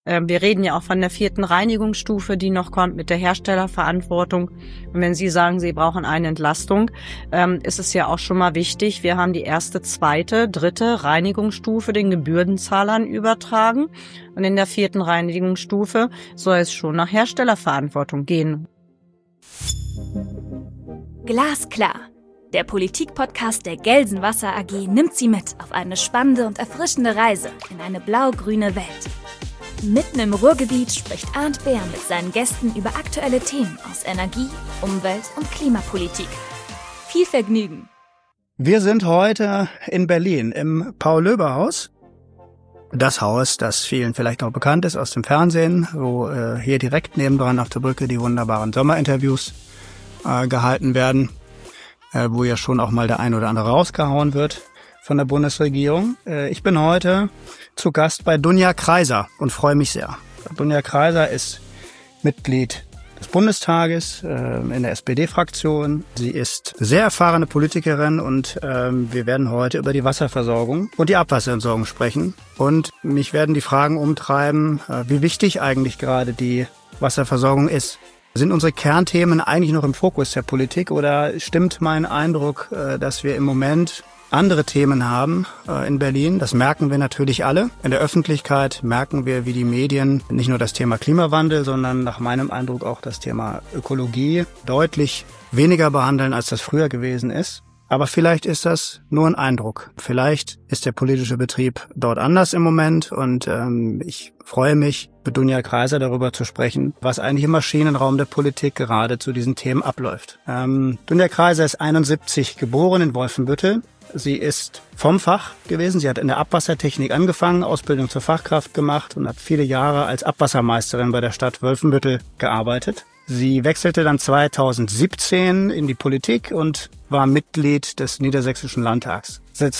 Wir reden ja auch von der 4. Reinigungsstufe, die noch kommt mit der Herstellerverantwortung. Und wenn Sie sagen, Sie brauchen eine Entlastung, ist es ja auch schon mal wichtig, wir haben die 1., 2., 3. Reinigungsstufe den Gebührenzahlern übertragen. Und in der 4. Reinigungsstufe soll es schon nach Herstellerverantwortung gehen. Glasklar. Der Politik-Podcast der Gelsenwasser AG nimmt Sie mit auf eine spannende und erfrischende Reise in eine blau-grüne Welt. Mitten im Ruhrgebiet spricht Arndt Beer mit seinen Gästen über aktuelle Themen aus Energie, Umwelt und Klimapolitik. Viel Vergnügen! Wir sind heute in Berlin im Paul-Löber-Haus. Das Haus, das vielen vielleicht noch bekannt ist aus dem Fernsehen, wo hier direkt nebendran auf der Brücke die wunderbaren Sommerinterviews gehalten werden, wo ja schon auch mal der ein oder andere rausgehauen wird von der Bundesregierung. Ich bin heute zu Gast bei Dunja Kreiser und freue mich sehr. Dunja Kreiser ist Mitglied des Bundestages in der SPD-Fraktion. Sie ist sehr erfahrene Politikerin und wir werden heute über die Wasserversorgung und die Abwasserentsorgung sprechen. Und mich werden die Fragen umtreiben, wie wichtig eigentlich gerade die Wasserversorgung ist. Sind unsere Kernthemen eigentlich noch im Fokus der Politik oder stimmt mein Eindruck, dass wir im Moment andere Themen haben in Berlin? Das merken wir natürlich alle. In der Öffentlichkeit merken wir, wie die Medien nicht nur das Thema Klimawandel, sondern nach meinem Eindruck auch das Thema Ökologie deutlich weniger behandeln, als das früher gewesen ist. Aber vielleicht ist das nur ein Eindruck. Vielleicht ist der politische Betrieb dort anders im Moment und ich freue mich, mit Dunja Kreiser darüber zu sprechen, was eigentlich im Maschinenraum der Politik gerade zu diesen Themen abläuft. Dunja Kreiser ist 71 geboren in Wolfenbüttel. Sie ist vom Fach gewesen. Sie hat in der Abwassertechnik angefangen, Ausbildung zur Fachkraft gemacht und hat viele Jahre als Abwassermeisterin bei der Stadt Wolfenbüttel gearbeitet. Sie wechselte dann 2017 in die Politik und war Mitglied des Niedersächsischen Landtags. Seit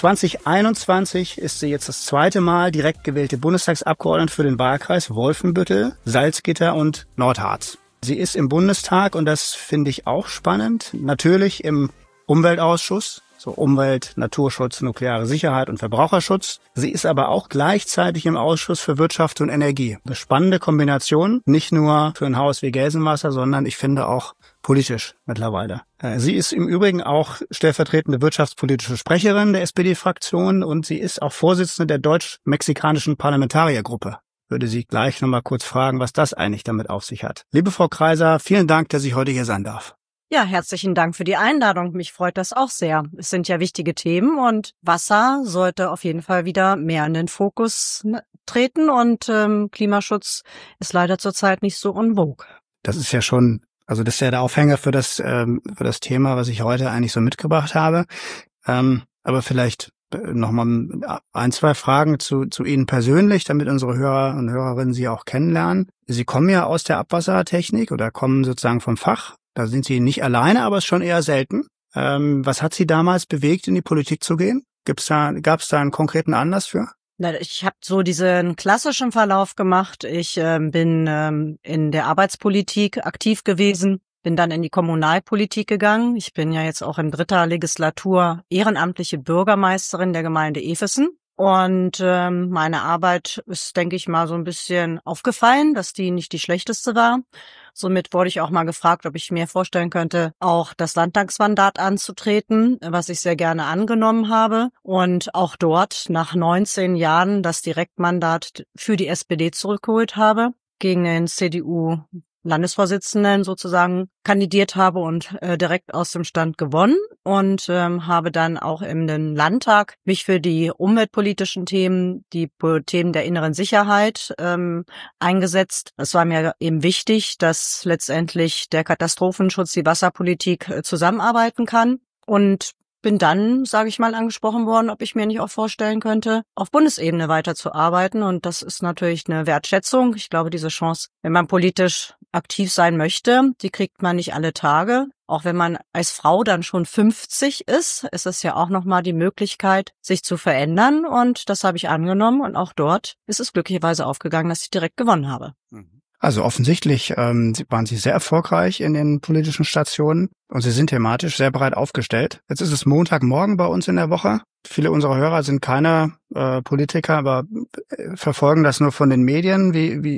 2021 ist sie jetzt das 2. Mal direkt gewählte Bundestagsabgeordnete für den Wahlkreis Wolfenbüttel, Salzgitter und Nordharz. Sie ist im Bundestag, und das finde ich auch spannend, natürlich im Umweltausschuss, so Umwelt, Naturschutz, nukleare Sicherheit und Verbraucherschutz. Sie ist aber auch gleichzeitig im Ausschuss für Wirtschaft und Energie. Eine spannende Kombination, nicht nur für ein Haus wie Gelsenwasser, sondern ich finde auch politisch mittlerweile. Sie ist im Übrigen auch stellvertretende wirtschaftspolitische Sprecherin der SPD-Fraktion und sie ist auch Vorsitzende der deutsch-mexikanischen Parlamentariergruppe. Würde Sie gleich nochmal kurz fragen, was das eigentlich damit auf sich hat. Liebe Frau Kreiser, vielen Dank, dass ich heute hier sein darf. Ja, herzlichen Dank für die Einladung. Mich freut das auch sehr. Es sind ja wichtige Themen und Wasser sollte auf jeden Fall wieder mehr in den Fokus treten und Klimaschutz ist leider zurzeit nicht so en vogue. Das ist ja schon, also das ist ja der Aufhänger für das Thema, was ich heute eigentlich so mitgebracht habe. Aber vielleicht nochmal 1, 2 Fragen zu Ihnen persönlich, damit unsere Hörer und Hörerinnen Sie auch kennenlernen. Sie kommen ja aus der Abwassertechnik oder kommen sozusagen vom Fach. Da sind Sie nicht alleine, aber es ist schon eher selten. Was hat Sie damals bewegt, in die Politik zu gehen? Gab es da einen konkreten Anlass für? Ich habe so diesen klassischen Verlauf gemacht. Ich bin in der Arbeitspolitik aktiv gewesen, bin dann in die Kommunalpolitik gegangen. Ich bin ja jetzt auch in 3. Legislatur ehrenamtliche Bürgermeisterin der Gemeinde Efesen. Und meine Arbeit ist, denke ich mal, so ein bisschen aufgefallen, dass die nicht die schlechteste war. Somit wurde ich auch mal gefragt, ob ich mir vorstellen könnte, auch das Landtagsmandat anzutreten, was ich sehr gerne angenommen habe. Und auch dort nach 19 Jahren das Direktmandat für die SPD zurückgeholt habe, gegen den CDU-Landesvorsitzenden sozusagen kandidiert habe und direkt aus dem Stand gewonnen und habe dann auch im Landtag mich für die umweltpolitischen Themen, die Themen der inneren Sicherheit eingesetzt. Es war mir eben wichtig, dass letztendlich der Katastrophenschutz, die Wasserpolitik zusammenarbeiten kann und bin dann, sage ich mal, angesprochen worden, ob ich mir nicht auch vorstellen könnte, auf Bundesebene weiterzuarbeiten. Und das ist natürlich eine Wertschätzung. Ich glaube, diese Chance, wenn man politisch aktiv sein möchte, die kriegt man nicht alle Tage. Auch wenn man als Frau dann schon 50 ist es ja auch nochmal die Möglichkeit, sich zu verändern. Und das habe ich angenommen. Und auch dort ist es glücklicherweise aufgegangen, dass ich direkt gewonnen habe. Also offensichtlich waren Sie sehr erfolgreich in den politischen Stationen und Sie sind thematisch sehr breit aufgestellt. Jetzt ist es Montagmorgen bei uns in der Woche. Viele unserer Hörer sind keine Politiker, aber verfolgen das nur von den Medien.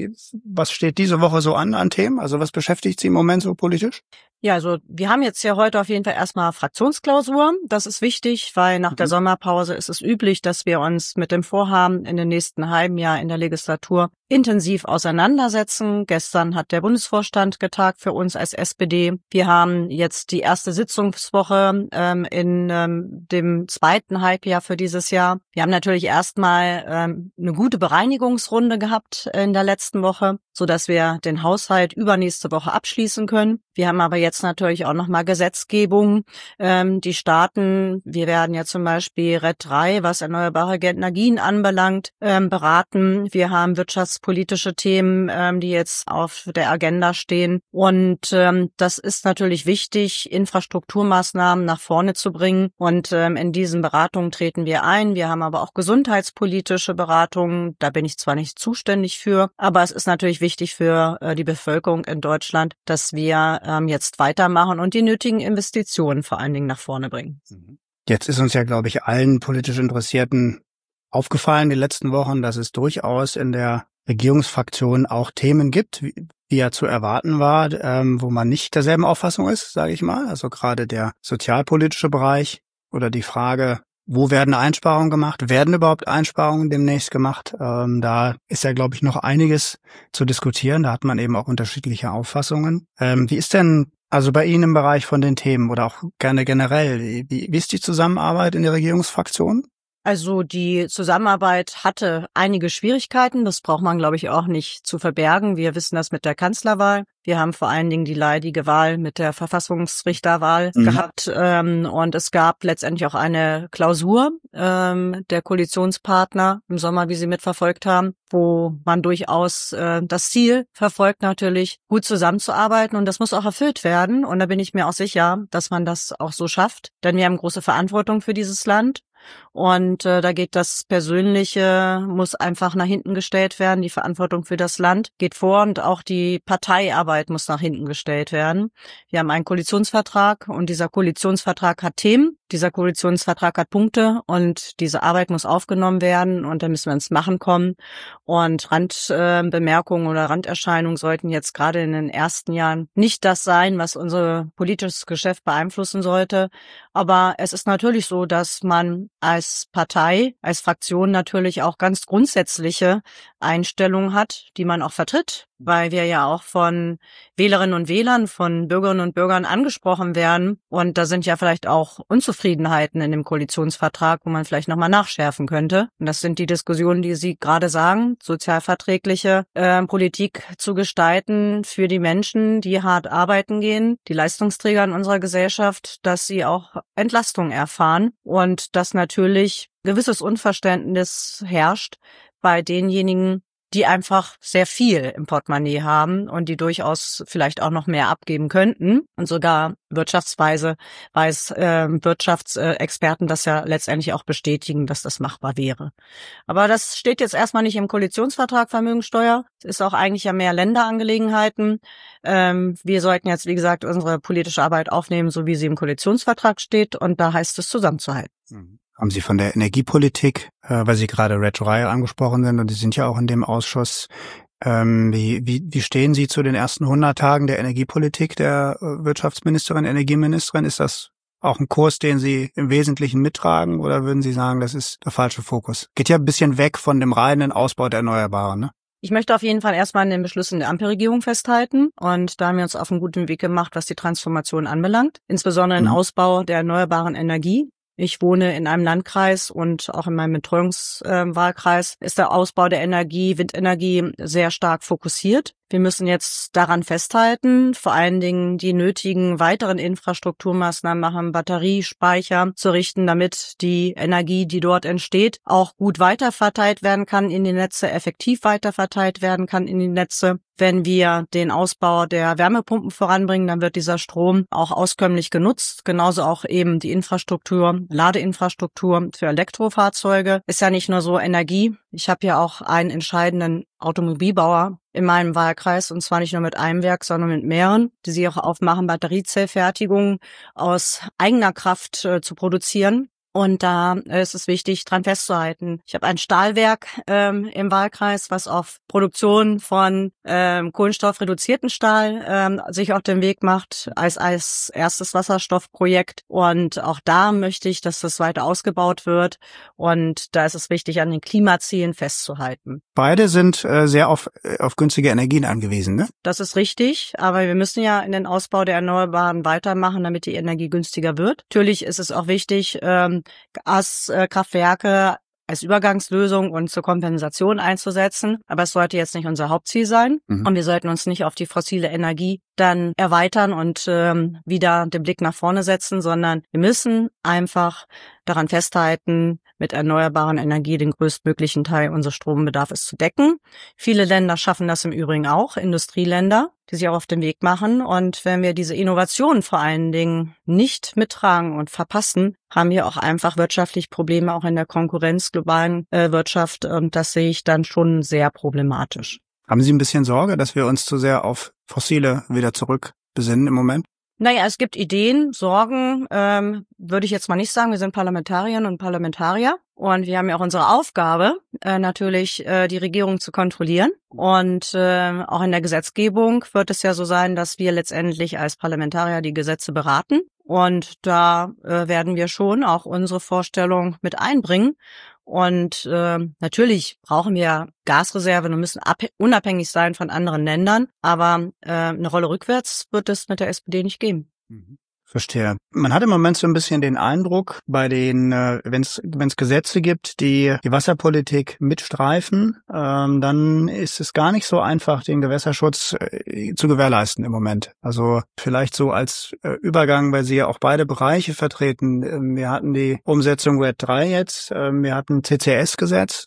Was steht diese Woche so an Themen? Also was beschäftigt Sie im Moment so politisch? Ja, also wir haben jetzt ja heute auf jeden Fall erstmal Fraktionsklausur. Das ist wichtig, weil nach der Sommerpause ist es üblich, dass wir uns mit dem Vorhaben in den nächsten halben Jahr in der Legislatur intensiv auseinandersetzen. Gestern hat der Bundesvorstand getagt für uns als SPD. Wir haben jetzt die erste Sitzungswoche in dem zweiten Halbjahr für dieses Jahr. Wir haben natürlich erstmal eine gute Bereinigungsrunde gehabt in der letzten Woche, so dass wir den Haushalt übernächste Woche abschließen können. Wir haben aber jetzt natürlich auch nochmal Gesetzgebung, die starten. Wir werden ja zum Beispiel RED III, was erneuerbare Energien anbelangt, beraten. Wir haben wirtschaftspolitische Themen, die jetzt auf der Agenda stehen. Und das ist natürlich wichtig, Infrastrukturmaßnahmen nach vorne zu bringen. Und in diesen Beratungen treten wir ein. Wir haben aber auch gesundheitspolitische Beratungen. Da bin ich zwar nicht zuständig für, aber es ist natürlich wichtig für die Bevölkerung in Deutschland, dass wir jetzt weitermachen und die nötigen Investitionen vor allen Dingen nach vorne bringen. Jetzt ist uns ja, glaube ich, allen politisch Interessierten aufgefallen die letzten Wochen, dass es durchaus in der Regierungsfraktion auch Themen gibt, wie ja zu erwarten war, wo man nicht derselben Auffassung ist, sage ich mal. Also gerade der sozialpolitische Bereich oder die Frage, wo werden Einsparungen gemacht? Werden überhaupt Einsparungen demnächst gemacht? Da ist ja, glaube ich, noch einiges zu diskutieren. Da hat man eben auch unterschiedliche Auffassungen. Wie ist denn also bei Ihnen im Bereich von den Themen oder auch gerne generell, wie ist die Zusammenarbeit in der Regierungsfraktion? Also die Zusammenarbeit hatte einige Schwierigkeiten. Das braucht man, glaube ich, auch nicht zu verbergen. Wir wissen das mit der Kanzlerwahl. Wir haben vor allen Dingen die leidige Wahl mit der Verfassungsrichterwahl gehabt. Und es gab letztendlich auch eine Klausur der Koalitionspartner im Sommer, wie Sie mitverfolgt haben, wo man durchaus das Ziel verfolgt, natürlich gut zusammenzuarbeiten. Und das muss auch erfüllt werden. Und da bin ich mir auch sicher, dass man das auch so schafft. Denn wir haben große Verantwortung für dieses Land. Und da geht das Persönliche, muss einfach nach hinten gestellt werden. Die Verantwortung für das Land geht vor und auch die Parteiarbeit muss nach hinten gestellt werden. Wir haben einen Koalitionsvertrag und dieser Koalitionsvertrag hat Themen. Dieser Koalitionsvertrag hat Punkte und diese Arbeit muss aufgenommen werden und da müssen wir ins Machen kommen. Und Randbemerkungen oder Randerscheinungen sollten jetzt gerade in den ersten Jahren nicht das sein, was unser politisches Geschäft beeinflussen sollte. Aber es ist natürlich so, dass man als Partei, als Fraktion natürlich auch ganz grundsätzliche Einstellungen hat, die man auch vertritt, weil wir ja auch von Wählerinnen und Wählern, von Bürgerinnen und Bürgern angesprochen werden. Und da sind ja vielleicht auch Unzufriedenheiten in dem Koalitionsvertrag, wo man vielleicht nochmal nachschärfen könnte. Und das sind die Diskussionen, die Sie gerade sagen, sozialverträgliche Politik zu gestalten für die Menschen, die hart arbeiten gehen, die Leistungsträger in unserer Gesellschaft, dass sie auch Entlastung erfahren und dass natürlich gewisses Unverständnis herrscht bei denjenigen, die einfach sehr viel im Portemonnaie haben und die durchaus vielleicht auch noch mehr abgeben könnten. Und sogar Wirtschaftsexperten das ja letztendlich auch bestätigen, dass das machbar wäre. Aber das steht jetzt erstmal nicht im Koalitionsvertrag Vermögensteuer. Es ist auch eigentlich ja mehr Länderangelegenheiten. Wir sollten jetzt, wie gesagt, unsere politische Arbeit aufnehmen, so wie sie im Koalitionsvertrag steht. Und da heißt es zusammenzuhalten. Haben Sie von der Energiepolitik, weil Sie gerade RED III angesprochen sind und Sie sind ja auch in dem Ausschuss, wie stehen Sie zu den ersten 100 Tagen der Energiepolitik der Wirtschaftsministerin, Energieministerin? Ist das auch ein Kurs, den Sie im Wesentlichen mittragen oder würden Sie sagen, das ist der falsche Fokus? Geht ja ein bisschen weg von dem reinen Ausbau der Erneuerbaren, ne? Ich möchte auf jeden Fall erstmal an den Beschlüssen der Ampelregierung festhalten und da haben wir uns auf einen guten Weg gemacht, was die Transformation anbelangt, insbesondere den Ausbau der erneuerbaren Energie. Ich wohne in einem Landkreis und auch in meinem Betreuungswahlkreis ist der Ausbau der Energie, Windenergie, sehr stark fokussiert. Wir müssen jetzt daran festhalten, vor allen Dingen die nötigen weiteren Infrastrukturmaßnahmen machen, Batteriespeicher zu richten, damit die Energie, die dort entsteht, auch gut weiterverteilt werden kann in die Netze, effektiv weiterverteilt werden kann in die Netze. Wenn wir den Ausbau der Wärmepumpen voranbringen, dann wird dieser Strom auch auskömmlich genutzt. Genauso auch eben die Infrastruktur, Ladeinfrastruktur für Elektrofahrzeuge. Ist ja nicht nur so Energie, Ich habe ja auch einen entscheidenden Automobilbauer in meinem Wahlkreis, und zwar nicht nur mit einem Werk, sondern mit mehreren, die sich auch aufmachen, Batteriezellfertigung aus eigener Kraft zu produzieren. Und da ist es wichtig, dran festzuhalten. Ich habe ein Stahlwerk im Wahlkreis, was auf Produktion von kohlenstoffreduzierten Stahl sich auf den Weg macht als erstes Wasserstoffprojekt. Und auch da möchte ich, dass das weiter ausgebaut wird. Und da ist es wichtig, an den Klimazielen festzuhalten. Beide sind sehr auf günstige Energien angewiesen, ne? Das ist richtig, aber wir müssen ja in den Ausbau der Erneuerbaren weitermachen, damit die Energie günstiger wird. Natürlich ist es auch wichtig, Gaskraftwerke als Übergangslösung und zur Kompensation einzusetzen. Aber es sollte jetzt nicht unser Hauptziel sein. Und wir sollten uns nicht auf die fossile Energie dann erweitern und wieder den Blick nach vorne setzen, sondern wir müssen einfach daran festhalten, mit erneuerbaren Energie den größtmöglichen Teil unseres Strombedarfs zu decken. Viele Länder schaffen das im Übrigen auch, Industrieländer, die sich auch auf den Weg machen. Und wenn wir diese Innovationen vor allen Dingen nicht mittragen und verpassen, haben wir auch einfach wirtschaftlich Probleme, auch in der Konkurrenz globalen Wirtschaft. Und das sehe ich dann schon sehr problematisch. Haben Sie ein bisschen Sorge, dass wir uns zu sehr auf Fossile wieder zurückbesinnen im Moment? Naja, es gibt Ideen, Sorgen, würde ich jetzt mal nicht sagen. Wir sind Parlamentarierinnen und Parlamentarier und wir haben ja auch unsere Aufgabe, natürlich die Regierung zu kontrollieren. Und auch in der Gesetzgebung wird es ja so sein, dass wir letztendlich als Parlamentarier die Gesetze beraten. Und da werden wir schon auch unsere Vorstellung mit einbringen. Und natürlich brauchen wir Gasreserven und müssen unabhängig sein von anderen Ländern. Aber eine Rolle rückwärts wird es mit der SPD nicht geben. Verstehe. Man hat im Moment so ein bisschen den Eindruck, bei den, wenn es Gesetze gibt, die Wasserpolitik mitstreifen, dann ist es gar nicht so einfach, den Gewässerschutz zu gewährleisten im Moment. Also vielleicht so als Übergang, weil Sie ja auch beide Bereiche vertreten. Wir hatten die Umsetzung RED 3 jetzt, wir hatten CCS-Gesetz,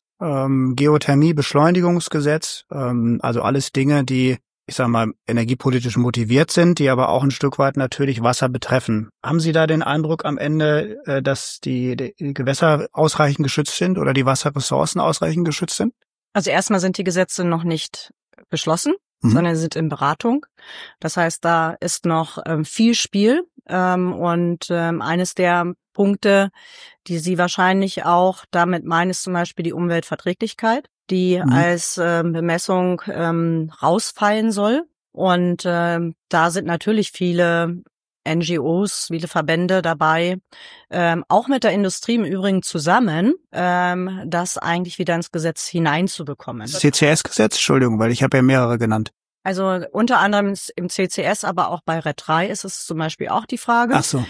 Geothermie-Beschleunigungsgesetz, also alles Dinge, die, ich sag mal, energiepolitisch motiviert sind, die aber auch ein Stück weit natürlich Wasser betreffen. Haben Sie da den Eindruck am Ende, dass die Gewässer ausreichend geschützt sind oder die Wasserressourcen ausreichend geschützt sind? Also erstmal sind die Gesetze noch nicht beschlossen, sondern sie sind in Beratung. Das heißt, da ist noch viel Spiel. Und eines der Punkte, die Sie wahrscheinlich auch damit meinen, ist zum Beispiel die Umweltverträglichkeit, die als Bemessung rausfallen soll. Und da sind natürlich viele NGOs, viele Verbände dabei, auch mit der Industrie im Übrigen zusammen, das eigentlich wieder ins Gesetz hineinzubekommen. Das CCS-Gesetz? Entschuldigung, weil ich habe ja mehrere genannt. Also unter anderem im CCS, aber auch bei RED 3 ist es zum Beispiel auch die Frage. Ach so.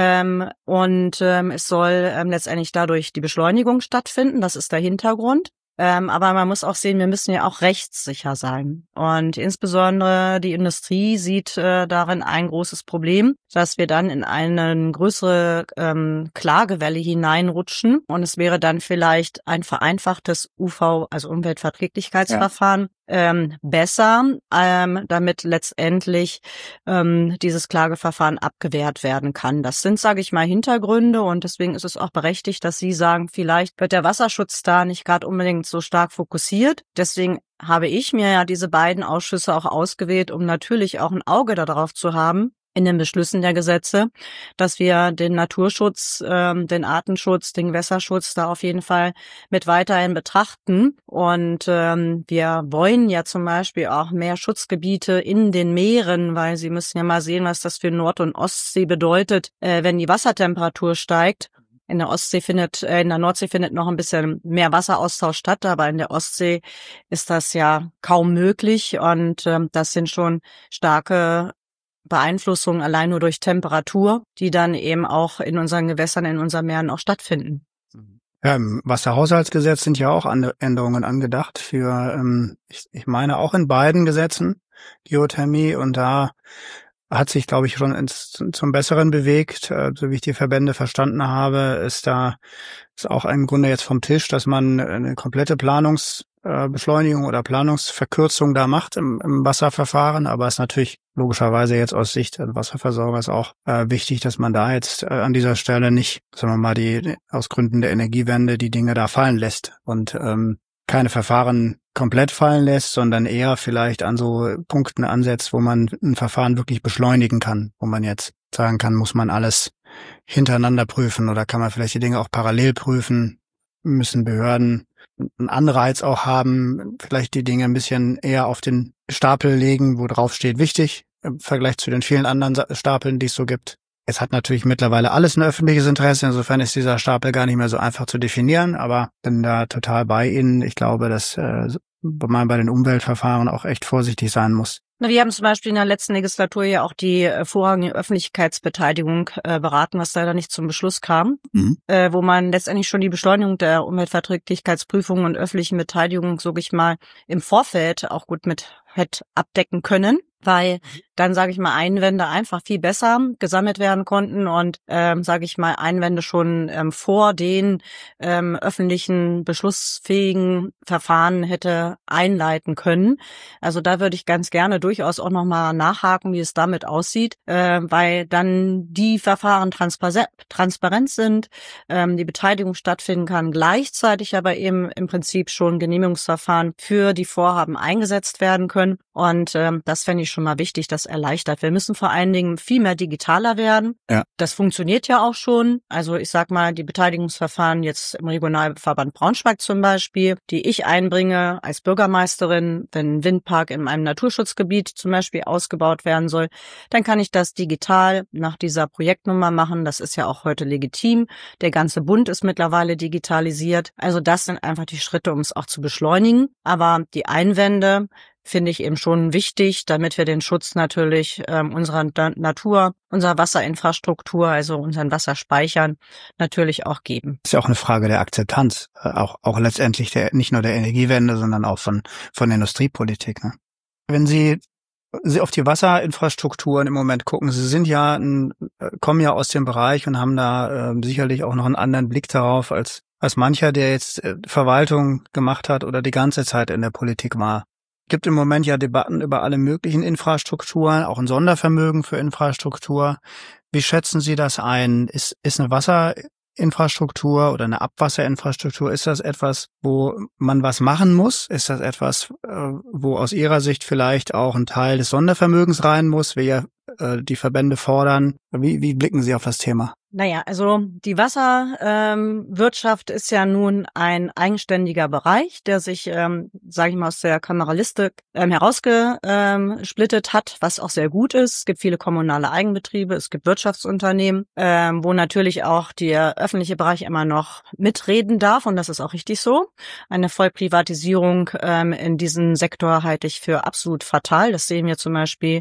Es soll letztendlich dadurch die Beschleunigung stattfinden. Das ist der Hintergrund. Aber man muss auch sehen, wir müssen ja auch rechtssicher sein. Und insbesondere die Industrie sieht darin ein großes Problem, dass wir dann in eine größere Klagewelle hineinrutschen. Und es wäre dann vielleicht ein vereinfachtes also Umweltverträglichkeitsverfahren, besser, damit letztendlich dieses Klageverfahren abgewehrt werden kann. Das sind, sage ich mal, Hintergründe und deswegen ist es auch berechtigt, dass Sie sagen, vielleicht wird der Wasserschutz da nicht gerade unbedingt so stark fokussiert. Deswegen habe ich mir ja diese beiden Ausschüsse auch ausgewählt, um natürlich auch ein Auge darauf zu haben, in den Beschlüssen der Gesetze, dass wir den Naturschutz, den Artenschutz, den Gewässerschutz da auf jeden Fall mit weiterhin betrachten. Und wir wollen ja zum Beispiel auch mehr Schutzgebiete in den Meeren, weil Sie müssen ja mal sehen, was das für Nord- und Ostsee bedeutet, wenn die Wassertemperatur steigt. In der Nordsee findet noch ein bisschen mehr Wasseraustausch statt, aber in der Ostsee ist das ja kaum möglich. Und das sind schon starke Beeinflussungen allein nur durch Temperatur, die dann eben auch in unseren Gewässern, in unseren Meeren auch stattfinden. Ja, im Wasserhaushaltsgesetz sind ja auch Änderungen angedacht für, ich meine auch in beiden Gesetzen, Geothermie, und da hat sich, glaube ich, schon zum Besseren bewegt, so wie ich die Verbände verstanden habe, ist auch im Grunde jetzt vom Tisch, dass man eine komplette Planungsbeschleunigung oder Planungsverkürzung da macht im Wasserverfahren, aber es ist natürlich logischerweise jetzt aus Sicht des Wasserversorgers auch wichtig, dass man da jetzt an dieser Stelle nicht, sagen wir mal, aus Gründen der Energiewende die Dinge da fallen lässt. Und keine Verfahren komplett fallen lässt, sondern eher vielleicht an so Punkten ansetzt, wo man ein Verfahren wirklich beschleunigen kann, wo man jetzt sagen kann, muss man alles hintereinander prüfen oder kann man vielleicht die Dinge auch parallel prüfen, müssen Behörden einen Anreiz auch haben, vielleicht die Dinge ein bisschen eher auf den Stapel legen, wo drauf steht wichtig, im Vergleich zu den vielen anderen Stapeln, die es so gibt. Es hat natürlich mittlerweile alles ein öffentliches Interesse, insofern ist dieser Stapel gar nicht mehr so einfach zu definieren, aber bin da total bei Ihnen. Ich glaube, dass man bei den Umweltverfahren auch echt vorsichtig sein muss. Wir haben zum Beispiel in der letzten Legislatur ja auch die vorrangige Öffentlichkeitsbeteiligung beraten, was leider nicht zum Beschluss kam, wo man letztendlich schon die Beschleunigung der Umweltverträglichkeitsprüfung und öffentlichen Beteiligung, sage ich mal, im Vorfeld auch gut mit hätte abdecken können, weil dann, sage ich mal, Einwände einfach viel besser gesammelt werden konnten und, sage ich mal, Einwände schon vor den öffentlichen beschlussfähigen Verfahren hätte einleiten können. Also da würde ich ganz gerne durchaus auch nochmal nachhaken, wie es damit aussieht, weil dann die Verfahren transparent sind, die Beteiligung stattfinden kann, gleichzeitig aber eben im Prinzip schon Genehmigungsverfahren für die Vorhaben eingesetzt werden können. Und das fände ich schon mal wichtig, das erleichtert. Wir müssen vor allen Dingen viel mehr digitaler werden. Ja. Das funktioniert ja auch schon. Also ich sag mal, die Beteiligungsverfahren jetzt im Regionalverband Braunschweig zum Beispiel, die ich einbringe als Bürgermeisterin, wenn ein Windpark in einem Naturschutzgebiet zum Beispiel ausgebaut werden soll, dann kann ich das digital nach dieser Projektnummer machen. Das ist ja auch heute legitim. Der ganze Bund ist mittlerweile digitalisiert. Also das sind einfach die Schritte, um es auch zu beschleunigen. Aber die Einwände finde ich eben schon wichtig, damit wir den Schutz natürlich unserer Natur, unserer Wasserinfrastruktur, also unseren Wasserspeichern natürlich auch geben. Das ist ja auch eine Frage der Akzeptanz, auch letztendlich nicht nur der Energiewende, sondern auch von der Industriepolitik. Ne? Wenn Sie auf die Wasserinfrastrukturen im Moment gucken, Sie sind kommen ja aus dem Bereich und haben da sicherlich auch noch einen anderen Blick darauf als mancher, der jetzt Verwaltung gemacht hat oder die ganze Zeit in der Politik war. Es gibt im Moment ja Debatten über alle möglichen Infrastrukturen, auch ein Sondervermögen für Infrastruktur. Wie schätzen Sie das ein? Ist eine Wasserinfrastruktur oder eine Abwasserinfrastruktur, ist das etwas, wo man was machen muss? Ist das etwas, wo aus Ihrer Sicht vielleicht auch ein Teil des Sondervermögens rein muss, wie ja die Verbände fordern? Wie blicken Sie auf das Thema? Naja, also die Wasserwirtschaft ist ja nun ein eigenständiger Bereich, der sich, sage ich mal, aus der Kameralistik herausgesplittet hat, was auch sehr gut ist. Es gibt viele kommunale Eigenbetriebe, es gibt Wirtschaftsunternehmen, wo natürlich auch der öffentliche Bereich immer noch mitreden darf, und das ist auch richtig so. Eine Vollprivatisierung in diesem Sektor halte ich für absolut fatal. Das sehen wir zum Beispiel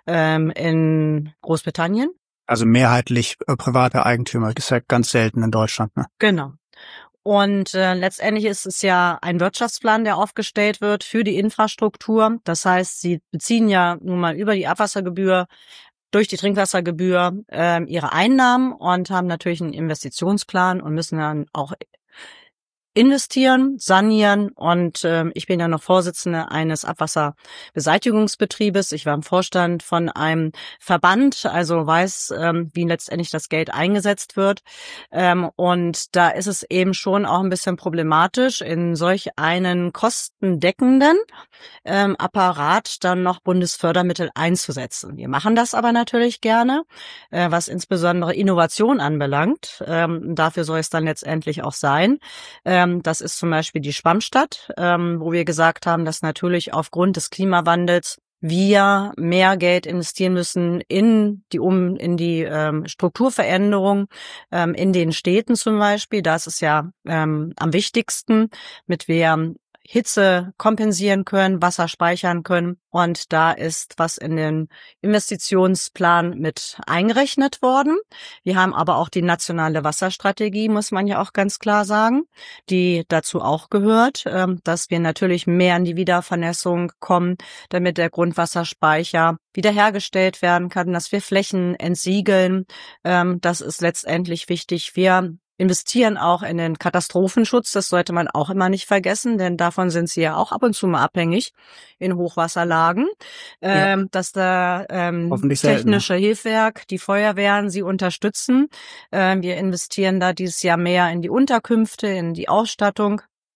in Großbritannien. Also mehrheitlich private Eigentümer, das ist ja ganz selten in Deutschland. Ne? Genau. Und letztendlich ist es ja ein Wirtschaftsplan, der aufgestellt wird für die Infrastruktur. Das heißt, sie beziehen ja nun mal über die Abwassergebühr, durch die Trinkwassergebühr ihre Einnahmen und haben natürlich einen Investitionsplan und müssen dann auch investieren, sanieren, und ich bin ja noch Vorsitzende eines Abwasserbeseitigungsbetriebes. Ich war im Vorstand von einem Verband, also weiß, wie letztendlich das Geld eingesetzt wird. Und da ist es eben schon auch ein bisschen problematisch, in solch einen kostendeckenden Apparat dann noch Bundesfördermittel einzusetzen. Wir machen das aber natürlich gerne, was insbesondere Innovation anbelangt. Dafür soll es dann letztendlich auch sein. Das ist zum Beispiel die Schwammstadt, wo wir gesagt haben, dass natürlich aufgrund des Klimawandels wir mehr Geld investieren müssen in die Strukturveränderung in den Städten zum Beispiel. Da ist es ja am wichtigsten, mit wir Hitze kompensieren können, Wasser speichern können. Und da ist was in den Investitionsplan mit eingerechnet worden. Wir haben aber auch die nationale Wasserstrategie, muss man ja auch ganz klar sagen, die dazu auch gehört, dass wir natürlich mehr in die Wiedervernässung kommen, damit der Grundwasserspeicher wiederhergestellt werden kann, dass wir Flächen entsiegeln. Das ist letztendlich wichtig. Wir investieren auch in den Katastrophenschutz, das sollte man auch immer nicht vergessen, denn davon sind sie ja auch ab und zu mal abhängig in Hochwasserlagen, dass da technische Hilfswerk, die Feuerwehren sie unterstützen. Wir investieren da dieses Jahr mehr in die Unterkünfte, in die Ausstattung.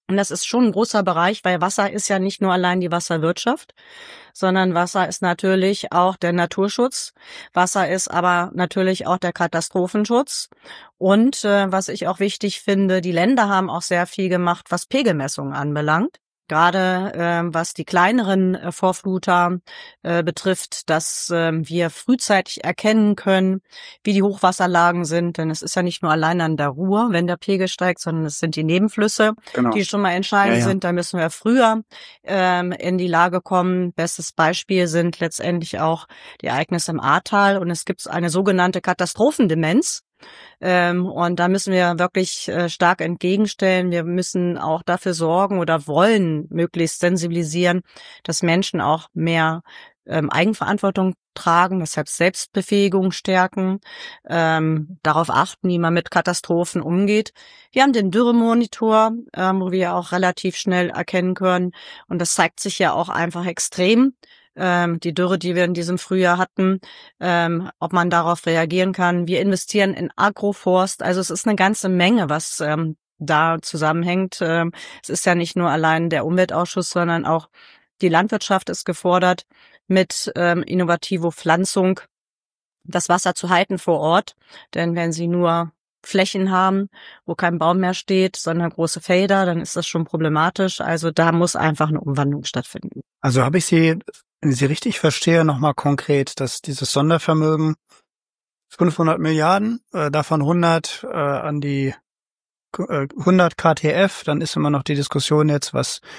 Und das ist schon ein großer Bereich, weil Wasser ist ja nicht nur allein die Wasserwirtschaft, sondern Wasser ist natürlich auch der Naturschutz. Wasser ist aber natürlich auch der Katastrophenschutz. Und was ich auch wichtig finde, die Länder haben auch sehr viel gemacht, was Pegelmessungen anbelangt. Gerade was die kleineren Vorfluter betrifft, dass wir frühzeitig erkennen können, wie die Hochwasserlagen sind. Denn es ist ja nicht nur allein an der Ruhr, wenn der Pegel steigt, sondern es sind die Nebenflüsse, Genau. die schon mal entscheidend sind. Da müssen wir früher in die Lage kommen. Bestes Beispiel sind letztendlich auch die Ereignisse im Ahrtal. Und es gibt eine sogenannte Katastrophendemenz. Und da müssen wir wirklich stark entgegenstellen. Wir müssen auch dafür sorgen oder wollen möglichst sensibilisieren, dass Menschen auch mehr Eigenverantwortung tragen, deshalb Selbstbefähigung stärken, darauf achten, wie man mit Katastrophen umgeht. Wir haben den Dürremonitor, wo wir auch relativ schnell erkennen können. Und das zeigt sich ja auch einfach extrem. Die Dürre, die wir in diesem Frühjahr hatten, ob man darauf reagieren kann. Wir investieren in Agroforst. Also es ist eine ganze Menge, was da zusammenhängt. Es ist ja nicht nur allein der Umweltausschuss, sondern auch die Landwirtschaft ist gefordert, mit innovativer Pflanzung das Wasser zu halten vor Ort. Denn wenn sie nur Flächen haben, wo kein Baum mehr steht, sondern große Felder, dann ist das schon problematisch. Also da muss einfach eine Umwandlung stattfinden. Also habe ich Sie, wenn ich Sie richtig verstehe, nochmal konkret, dass dieses Sondervermögen 500 Milliarden, davon 100 an die 100 KTF, dann ist immer noch die Diskussion jetzt,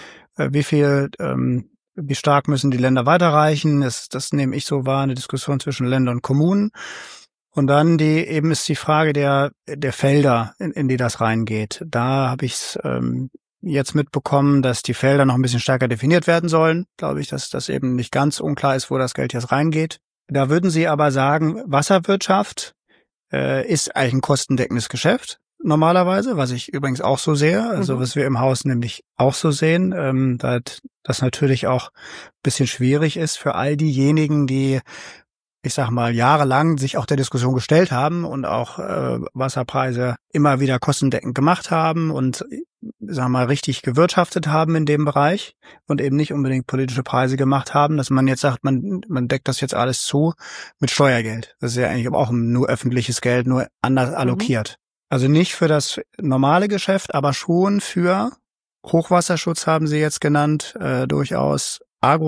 wie stark müssen die Länder weiterreichen. Das nehme ich so wahr, eine Diskussion zwischen Ländern und Kommunen. Und dann ist die Frage der Felder, in die das reingeht. Da habe ich es jetzt mitbekommen, dass die Felder noch ein bisschen stärker definiert werden sollen. Glaube ich, dass das eben nicht ganz unklar ist, wo das Geld jetzt reingeht. Da würden Sie aber sagen, Wasserwirtschaft ist eigentlich ein kostendeckendes Geschäft normalerweise, was ich übrigens auch so sehe, also was wir im Haus nämlich auch so sehen, das natürlich auch ein bisschen schwierig ist für all diejenigen, die, ich sag mal, jahrelang sich auch der Diskussion gestellt haben und auch Wasserpreise immer wieder kostendeckend gemacht haben und, sag mal, richtig gewirtschaftet haben in dem Bereich und eben nicht unbedingt politische Preise gemacht haben, dass man jetzt sagt, man deckt das jetzt alles zu mit Steuergeld. Das ist ja eigentlich auch nur öffentliches Geld, nur anders allokiert. Also nicht für das normale Geschäft, aber schon für Hochwasserschutz haben Sie jetzt genannt, durchaus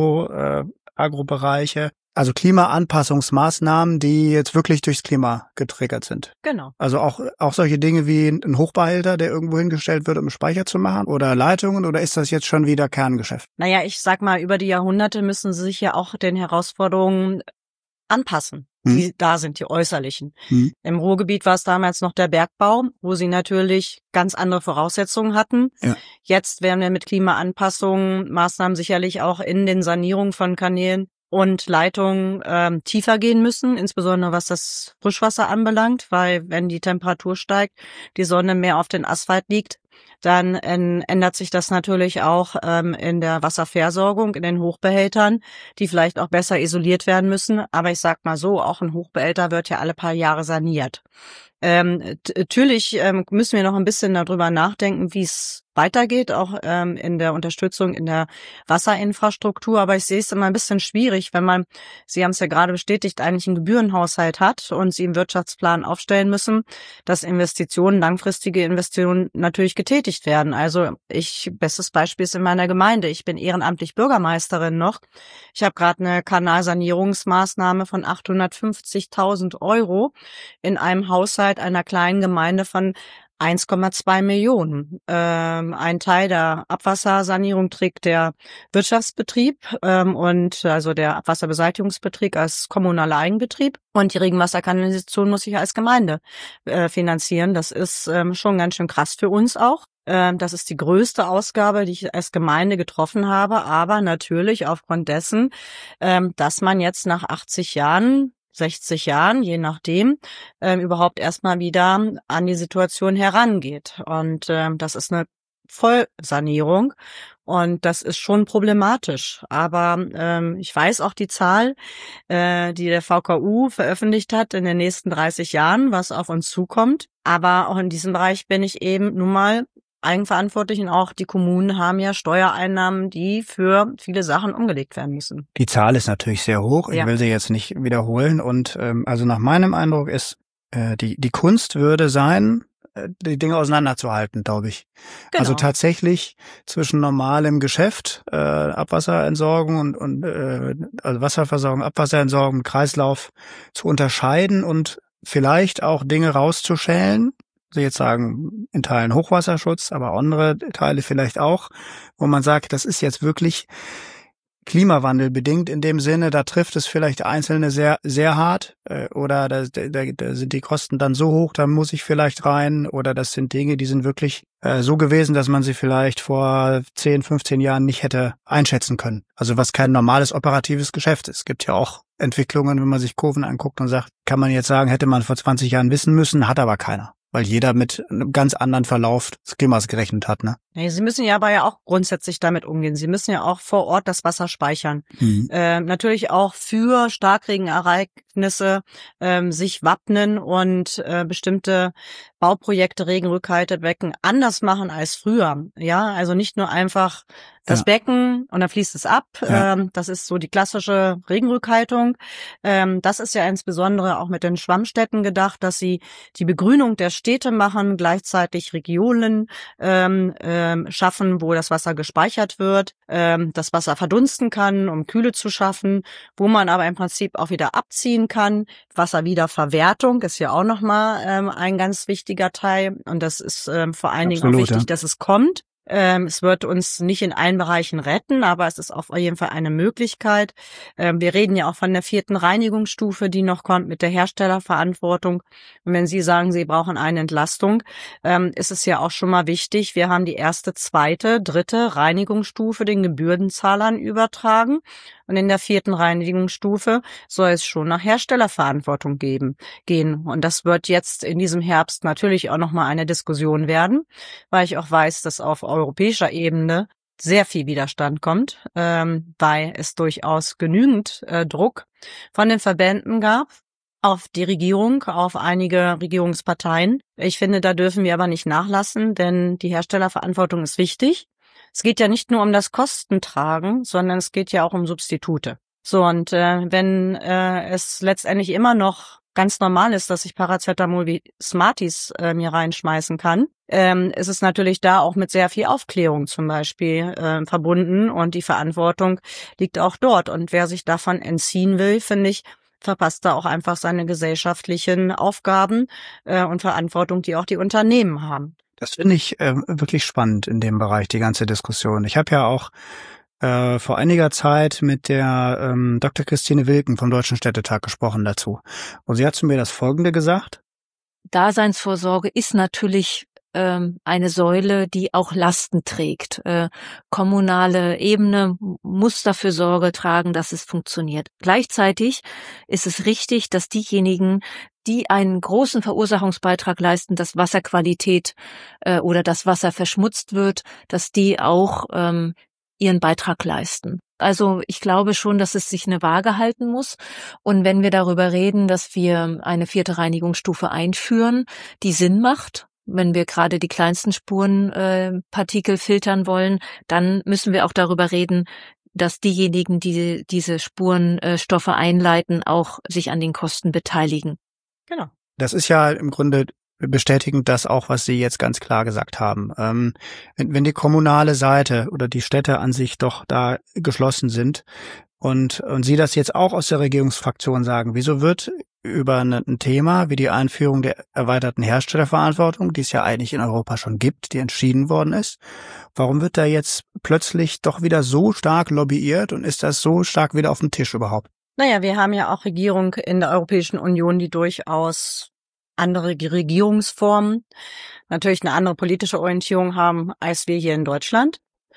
Agrobereiche. Also Klimaanpassungsmaßnahmen, die jetzt wirklich durchs Klima getriggert sind. Genau. Also auch solche Dinge wie ein Hochbehälter, der irgendwo hingestellt wird, um einen Speicher zu machen, oder Leitungen, oder ist das jetzt schon wieder Kerngeschäft? Naja, ich sag mal, über die Jahrhunderte müssen sie sich ja auch den Herausforderungen anpassen. Die da sind, die äußerlichen. Im Ruhrgebiet war es damals noch der Bergbau, wo sie natürlich ganz andere Voraussetzungen hatten. Ja. Jetzt werden wir mit Klimaanpassungen, Maßnahmen sicherlich auch in den Sanierungen von Kanälen und Leitungen tiefer gehen müssen, insbesondere was das Frischwasser anbelangt, weil wenn die Temperatur steigt, die Sonne mehr auf den Asphalt liegt, dann ändert sich das natürlich auch in der Wasserversorgung, in den Hochbehältern, die vielleicht auch besser isoliert werden müssen. Aber ich sag mal so, auch ein Hochbehälter wird ja alle paar Jahre saniert. Natürlich müssen wir noch ein bisschen darüber nachdenken, wie es weitergeht, auch in der Unterstützung in der Wasserinfrastruktur. Aber ich sehe es immer ein bisschen schwierig, wenn man, Sie haben es ja gerade bestätigt, eigentlich einen Gebührenhaushalt hat und Sie im Wirtschaftsplan aufstellen müssen, dass langfristige Investitionen natürlich getätigt werden. Also bestes Beispiel ist in meiner Gemeinde. Ich bin ehrenamtlich Bürgermeisterin noch. Ich habe gerade eine Kanalsanierungsmaßnahme von 850.000 € in einem Haushalt einer kleinen Gemeinde von 1,2 Millionen. Ein Teil der Abwassersanierung trägt der Wirtschaftsbetrieb und also der Abwasserbeseitigungsbetrieb als kommunaler Eigenbetrieb. Und die Regenwasserkanalisation muss ich als Gemeinde finanzieren. Das ist schon ganz schön krass für uns auch. Das ist die größte Ausgabe, die ich als Gemeinde getroffen habe. Aber natürlich aufgrund dessen, dass man jetzt nach 80 Jahren 60 Jahren, je nachdem, überhaupt erstmal wieder an die Situation herangeht. Und das ist eine Vollsanierung und das ist schon problematisch. Aber ich weiß auch die Zahl, die der VKU veröffentlicht hat in den nächsten 30 Jahren, was auf uns zukommt. Aber auch in diesem Bereich bin ich eben nun mal Eigenverantwortlichen auch, die Kommunen haben ja Steuereinnahmen, die für viele Sachen umgelegt werden müssen. Die Zahl ist natürlich sehr hoch. Ich will sie jetzt nicht wiederholen. Und also nach meinem Eindruck ist die Kunst würde sein, die Dinge auseinanderzuhalten, glaube ich. Genau. Also tatsächlich zwischen normalem Geschäft, Abwasserentsorgung und also Wasserversorgung, Abwasserentsorgung, Kreislauf zu unterscheiden und vielleicht auch Dinge rauszuschälen. Also jetzt sagen in Teilen Hochwasserschutz, aber andere Teile vielleicht auch, wo man sagt, das ist jetzt wirklich Klimawandel bedingt in dem Sinne, da trifft es vielleicht Einzelne sehr, sehr hart oder da sind die Kosten dann so hoch, da muss ich vielleicht rein oder das sind Dinge, die sind wirklich so gewesen, dass man sie vielleicht vor 10, 15 Jahren nicht hätte einschätzen können. Also was kein normales operatives Geschäft ist. Es gibt ja auch Entwicklungen, wenn man sich Kurven anguckt und sagt, kann man jetzt sagen, hätte man vor 20 Jahren wissen müssen, hat aber keiner. Weil jeder mit einem ganz anderen Verlauf des Klimas gerechnet hat, ne? Nee, Sie müssen ja aber ja auch grundsätzlich damit umgehen. Sie müssen ja auch vor Ort das Wasser speichern. Natürlich auch für Starkregenereignisse sich wappnen und bestimmte Bauprojekte, Regenrückhaltebecken anders machen als früher. Ja, also nicht nur einfach das Becken und dann fließt es ab. Ja. Das ist so die klassische Regenrückhaltung. Das ist ja insbesondere auch mit den Schwammstädten gedacht, dass sie die Begrünung der Städte machen, gleichzeitig Regionen schaffen, wo das Wasser gespeichert wird, das Wasser verdunsten kann, um Kühle zu schaffen, wo man aber im Prinzip auch wieder abziehen kann. Wasserwiederverwertung ist ja auch nochmal ein ganz wichtiger Teil und das ist vor allen Dingen auch wichtig, dass es kommt. Es wird uns nicht in allen Bereichen retten, aber es ist auf jeden Fall eine Möglichkeit. Wir reden ja auch von der 4. Reinigungsstufe, die noch kommt mit der Herstellerverantwortung. Und wenn Sie sagen, Sie brauchen eine Entlastung, ist es ja auch schon mal wichtig. Wir haben die 1., 2., 3. Reinigungsstufe den Gebührenzahlern übertragen. Und in der 4. Reinigungsstufe soll es schon nach Herstellerverantwortung gehen. Und das wird jetzt in diesem Herbst natürlich auch nochmal eine Diskussion werden, weil ich auch weiß, dass auf europäischer Ebene sehr viel Widerstand kommt, weil es durchaus genügend Druck von den Verbänden gab auf die Regierung, auf einige Regierungsparteien. Ich finde, da dürfen wir aber nicht nachlassen, denn die Herstellerverantwortung ist wichtig. Es geht ja nicht nur um das Kostentragen, sondern es geht ja auch um Substitute. So, und wenn es letztendlich immer noch ganz normal ist, dass ich Paracetamol wie Smarties mir reinschmeißen kann, ist es natürlich da auch mit sehr viel Aufklärung zum Beispiel verbunden und die Verantwortung liegt auch dort. Und wer sich davon entziehen will, finde ich, verpasst da auch einfach seine gesellschaftlichen Aufgaben und Verantwortung, die auch die Unternehmen haben. Das finde ich wirklich spannend in dem Bereich, die ganze Diskussion. Ich habe ja auch vor einiger Zeit mit der Dr. Christine Wilken vom Deutschen Städtetag gesprochen dazu. Und sie hat zu mir das Folgende gesagt. Daseinsvorsorge ist natürlich eine Säule, die auch Lasten trägt. Kommunale Ebene muss dafür Sorge tragen, dass es funktioniert. Gleichzeitig ist es richtig, dass diejenigen, die einen großen Verursachungsbeitrag leisten, dass Wasserqualität oder das Wasser verschmutzt wird, dass die auch ihren Beitrag leisten. Also ich glaube schon, dass es sich eine Waage halten muss. Und wenn wir darüber reden, dass wir eine 4. Reinigungsstufe einführen, die Sinn macht, wenn wir gerade die kleinsten Spurenpartikel filtern wollen, dann müssen wir auch darüber reden, dass diejenigen, die diese Spurenstoffe einleiten, auch sich an den Kosten beteiligen. Genau. Das ist ja im Grunde bestätigend das auch, was Sie jetzt ganz klar gesagt haben. Wenn die kommunale Seite oder die Städte an sich doch da geschlossen sind und Sie das jetzt auch aus der Regierungsfraktion sagen, wieso wird über ein Thema wie die Einführung der erweiterten Herstellerverantwortung, die es ja eigentlich in Europa schon gibt, die entschieden worden ist, warum wird da jetzt plötzlich doch wieder so stark lobbyiert und ist das so stark wieder auf dem Tisch überhaupt? Naja, wir haben ja auch Regierung in der Europäischen Union, die durchaus andere Regierungsformen, natürlich eine andere politische Orientierung haben als wir hier in Deutschland.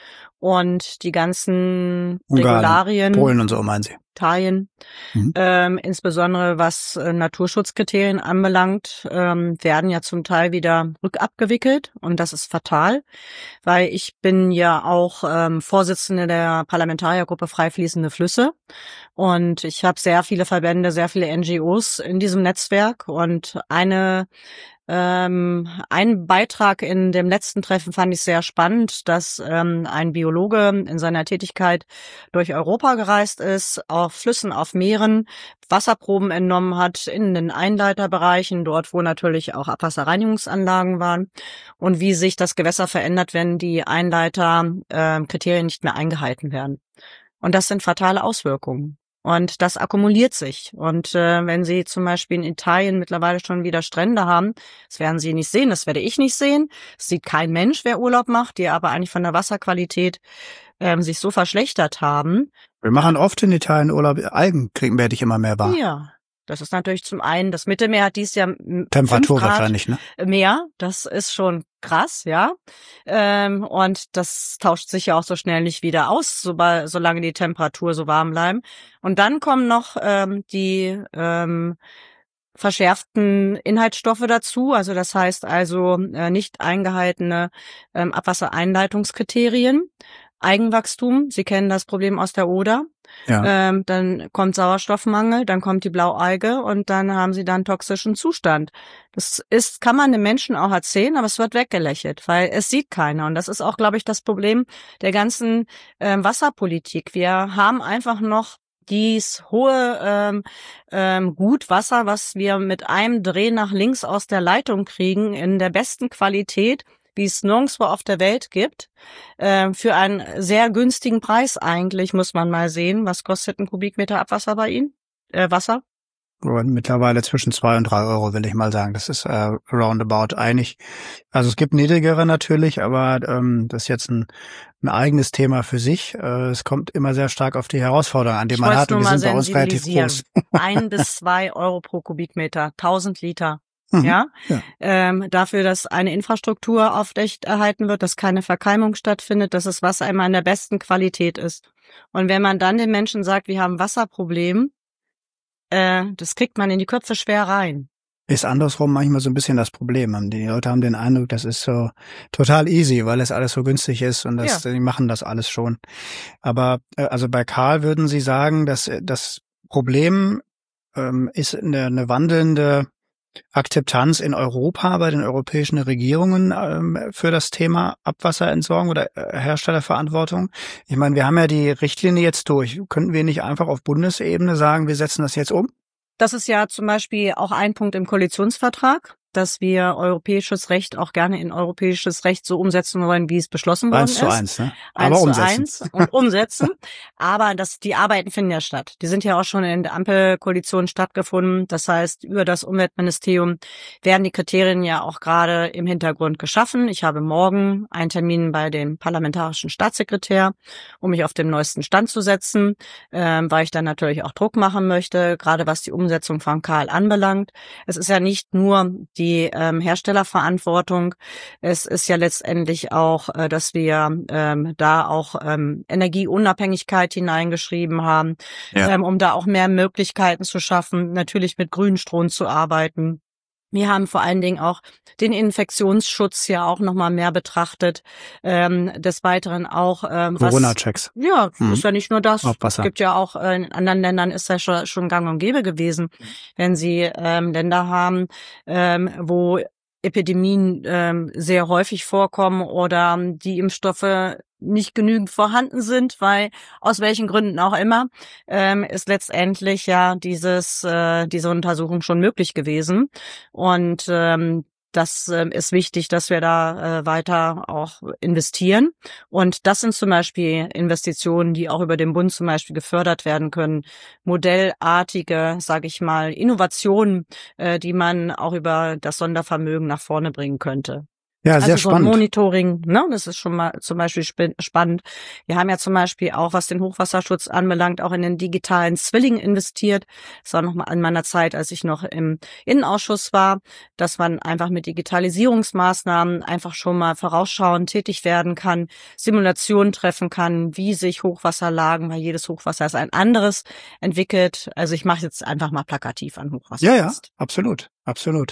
Und die ganzen Ungarn, Regularien, Polen und so, meinen Sie? Italien, insbesondere was Naturschutzkriterien anbelangt, werden ja zum Teil wieder rückabgewickelt und das ist fatal, weil ich bin ja auch Vorsitzende der Parlamentariergruppe Freifließende Flüsse und ich habe sehr viele Verbände, sehr viele NGOs in diesem Netzwerk und eine Ein Beitrag in dem letzten Treffen fand ich sehr spannend, dass ein Biologe in seiner Tätigkeit durch Europa gereist ist, auf Flüssen, auf Meeren, Wasserproben entnommen hat in den Einleiterbereichen, dort wo natürlich auch Abwasserreinigungsanlagen waren, und wie sich das Gewässer verändert, wenn die Einleiterkriterien nicht mehr eingehalten werden. Und das sind fatale Auswirkungen. Und das akkumuliert sich. Und wenn Sie zum Beispiel in Italien mittlerweile schon wieder Strände haben, das werden Sie nicht sehen, das werde ich nicht sehen. Es sieht kein Mensch, wer Urlaub macht, die aber eigentlich von der Wasserqualität sich so verschlechtert haben. Wir machen oft in Italien Urlaub, Algen werde ich immer mehr wahr. Ja, das ist natürlich zum einen, das Mittelmeer hat dieses Jahr Temperatur wahrscheinlich, ne? Mehr, das ist schon krass, ja. Und das tauscht sich ja auch so schnell nicht wieder aus, solange die Temperatur so warm bleiben. Und dann kommen noch die verschärften Inhaltsstoffe dazu, also das heißt also nicht eingehaltene Abwassereinleitungskriterien. Eigenwachstum, Sie kennen das Problem aus der Oder. Ja. Dann kommt Sauerstoffmangel, dann kommt die Blaualge und dann haben Sie dann toxischen Zustand. Kann man den Menschen auch erzählen, aber es wird weggelächelt, weil es sieht keiner. Und das ist auch, glaube ich, das Problem der ganzen Wasserpolitik. Wir haben einfach noch dies hohe Gutwasser, was wir mit einem Dreh nach links aus der Leitung kriegen, in der besten Qualität, wie es nirgendwo auf der Welt gibt, für einen sehr günstigen Preis eigentlich, muss man mal sehen. Was kostet ein Kubikmeter Abwasser bei Ihnen? Wasser? Mittlerweile zwischen 2 und 3 Euro, will ich mal sagen. Das ist roundabout einig. Also es gibt niedrigere natürlich, aber das ist jetzt ein eigenes Thema für sich. Es kommt immer sehr stark auf die Herausforderungen an, die man hat. Und die sind bei uns relativ groß. 1 bis 2 Euro pro Kubikmeter, 1000 Liter. Ja. Dafür, dass eine Infrastruktur aufrechterhalten wird, dass keine Verkeimung stattfindet, dass das Wasser immer in der besten Qualität ist. Und wenn man dann den Menschen sagt, wir haben ein Wasserproblem, das kriegt man in die Köpfe schwer rein. Ist andersrum manchmal so ein bisschen das Problem. Die Leute haben den Eindruck, das ist so total easy, weil es alles so günstig ist und die machen das alles schon. Aber also bei Karl würden Sie sagen, dass das Problem ist eine wandelnde Akzeptanz in Europa bei den europäischen Regierungen für das Thema Abwasserentsorgung oder Herstellerverantwortung? Ich meine, wir haben ja die Richtlinie jetzt durch. Könnten wir nicht einfach auf Bundesebene sagen, wir setzen das jetzt um? Das ist ja zum Beispiel auch ein Punkt im Koalitionsvertrag, dass wir europäisches Recht auch gerne in europäisches Recht so umsetzen wollen, wie es beschlossen worden ist. 1:1, ne? Aber umsetzen. 1:1 und umsetzen. Aber die Arbeiten finden ja statt. Die sind ja auch schon in der Ampelkoalition stattgefunden. Das heißt, über das Umweltministerium werden die Kriterien ja auch gerade im Hintergrund geschaffen. Ich habe morgen einen Termin bei dem parlamentarischen Staatssekretär, um mich auf den neuesten Stand zu setzen, weil ich dann natürlich auch Druck machen möchte, gerade was die Umsetzung von Karl anbelangt. Es ist ja nicht nur die Herstellerverantwortung. Es ist ja letztendlich auch, dass wir da auch Energieunabhängigkeit hineingeschrieben haben, um da auch mehr Möglichkeiten zu schaffen, natürlich mit Grünstrom zu arbeiten. Wir haben vor allen Dingen auch den Infektionsschutz ja auch nochmal mehr betrachtet. Des Weiteren auch Corona-Checks. Ja, ist ja nicht nur das. Abwasser. Es gibt ja auch in anderen Ländern ist ja schon gang und gäbe gewesen, wenn sie Länder haben, wo Epidemien sehr häufig vorkommen oder die Impfstoffe nicht genügend vorhanden sind, weil aus welchen Gründen auch immer, ist letztendlich ja diese Untersuchung schon möglich gewesen. Und das ist wichtig, dass wir da weiter auch investieren. Und das sind zum Beispiel Investitionen, die auch über den Bund zum Beispiel gefördert werden können. Modellartige, sage ich mal, Innovationen, die man auch über das Sondervermögen nach vorne bringen könnte. Ja, sehr also spannend. So Monitoring, ne, das ist schon mal zum Beispiel spannend. Wir haben ja zum Beispiel auch, was den Hochwasserschutz anbelangt, auch in den digitalen Zwilling investiert. Das war noch mal an meiner Zeit, als ich noch im Innenausschuss war, dass man einfach mit Digitalisierungsmaßnahmen einfach schon mal vorausschauend tätig werden kann, Simulationen treffen kann, wie sich Hochwasserlagen, weil jedes Hochwasser ist ein anderes, entwickelt. Also ich mache jetzt einfach mal plakativ an Hochwasser. Ja, absolut. Absolut.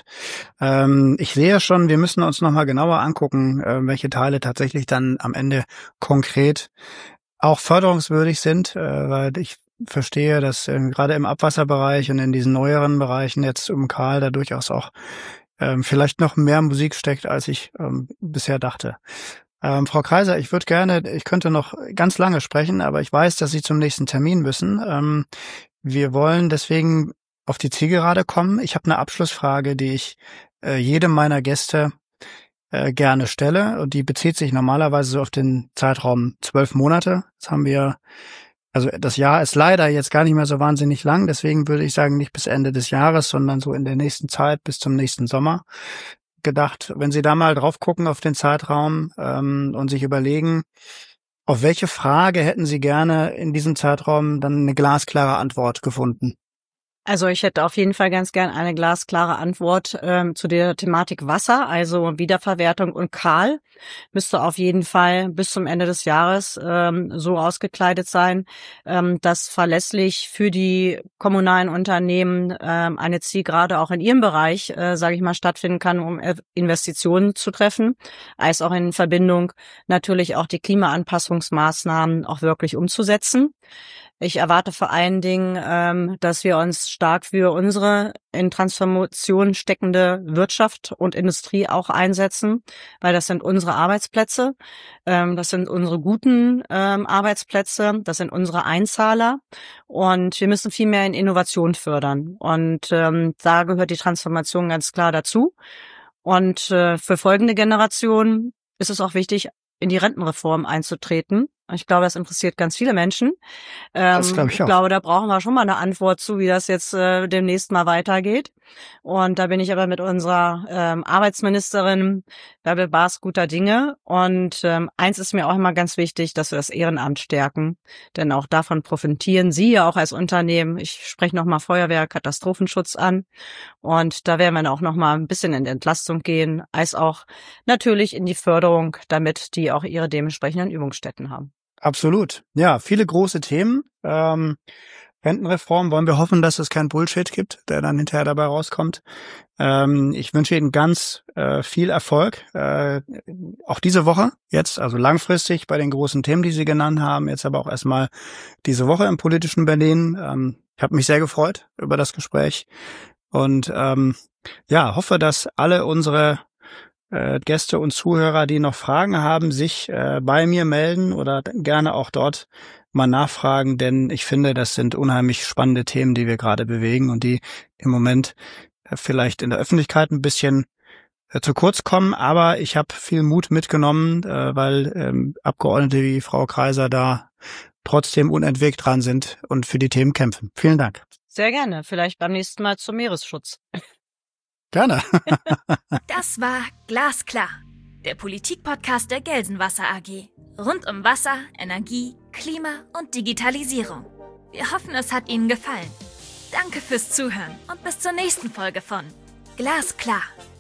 Ich sehe schon, wir müssen uns nochmal genauer angucken, welche Teile tatsächlich dann am Ende konkret auch förderungswürdig sind, weil ich verstehe, dass gerade im Abwasserbereich und in diesen neueren Bereichen jetzt um Karl da durchaus auch vielleicht noch mehr Musik steckt, als ich bisher dachte. Frau Kreiser, ich könnte noch ganz lange sprechen, aber ich weiß, dass Sie zum nächsten Termin müssen. Wir wollen deswegen auf die Zielgerade kommen. Ich habe eine Abschlussfrage, die ich jedem meiner Gäste gerne stelle, und die bezieht sich normalerweise so auf den Zeitraum 12 Monate. Also das Jahr ist leider jetzt gar nicht mehr so wahnsinnig lang, deswegen würde ich sagen, nicht bis Ende des Jahres, sondern so in der nächsten Zeit bis zum nächsten Sommer gedacht. Wenn Sie da mal drauf gucken auf den Zeitraum und sich überlegen, auf welche Frage hätten Sie gerne in diesem Zeitraum dann eine glasklare Antwort gefunden? Also ich hätte auf jeden Fall ganz gern eine glasklare Antwort zu der Thematik Wasser, also Wiederverwertung und Kahl. Müsste auf jeden Fall bis zum Ende des Jahres so ausgekleidet sein, dass verlässlich für die kommunalen Unternehmen eine Zielgerade auch in ihrem Bereich, sage ich mal, stattfinden kann, um Investitionen zu treffen, als auch in Verbindung natürlich auch die Klimaanpassungsmaßnahmen auch wirklich umzusetzen. Ich erwarte vor allen Dingen, dass wir uns stark für unsere in Transformation steckende Wirtschaft und Industrie auch einsetzen, weil das sind unsere Arbeitsplätze, das sind unsere guten Arbeitsplätze, das sind unsere Einzahler, und wir müssen viel mehr in Innovation fördern. Und da gehört die Transformation ganz klar dazu. Und für folgende Generationen ist es auch wichtig, in die Rentenreform einzutreten. Ich glaube, das interessiert ganz viele Menschen. Das glaube ich auch. Ich glaube, da brauchen wir schon mal eine Antwort zu, wie das jetzt demnächst mal weitergeht. Und da bin ich aber mit unserer Arbeitsministerin Bärbel Baas guter Dinge. Und eins ist mir auch immer ganz wichtig, dass wir das Ehrenamt stärken. Denn auch davon profitieren Sie ja auch als Unternehmen. Ich spreche nochmal Feuerwehr, Katastrophenschutz an. Und da werden wir auch nochmal ein bisschen in die Entlastung gehen, als auch natürlich in die Förderung, damit die auch ihre dementsprechenden Übungsstätten haben. Absolut. Ja, viele große Themen. Rentenreform, wollen wir hoffen, dass es kein Bullshit gibt, der dann hinterher dabei rauskommt. Ich wünsche Ihnen ganz viel Erfolg. Auch diese Woche jetzt, also langfristig bei den großen Themen, die Sie genannt haben, jetzt aber auch erstmal diese Woche im politischen Berlin. Ich habe mich sehr gefreut über das Gespräch und hoffe, dass alle unsere Gäste und Zuhörer, die noch Fragen haben, sich bei mir melden oder gerne auch dort mal nachfragen, denn ich finde, das sind unheimlich spannende Themen, die wir gerade bewegen und die im Moment vielleicht in der Öffentlichkeit ein bisschen zu kurz kommen, aber ich habe viel Mut mitgenommen, weil Abgeordnete wie Frau Kreiser da trotzdem unentwegt dran sind und für die Themen kämpfen. Vielen Dank. Sehr gerne. Vielleicht beim nächsten Mal zum Meeresschutz. Gerne. Das war Glasklar, der Politik-Podcast der Gelsenwasser AG. Rund um Wasser, Energie, Klima und Digitalisierung. Wir hoffen, es hat Ihnen gefallen. Danke fürs Zuhören und bis zur nächsten Folge von Glasklar.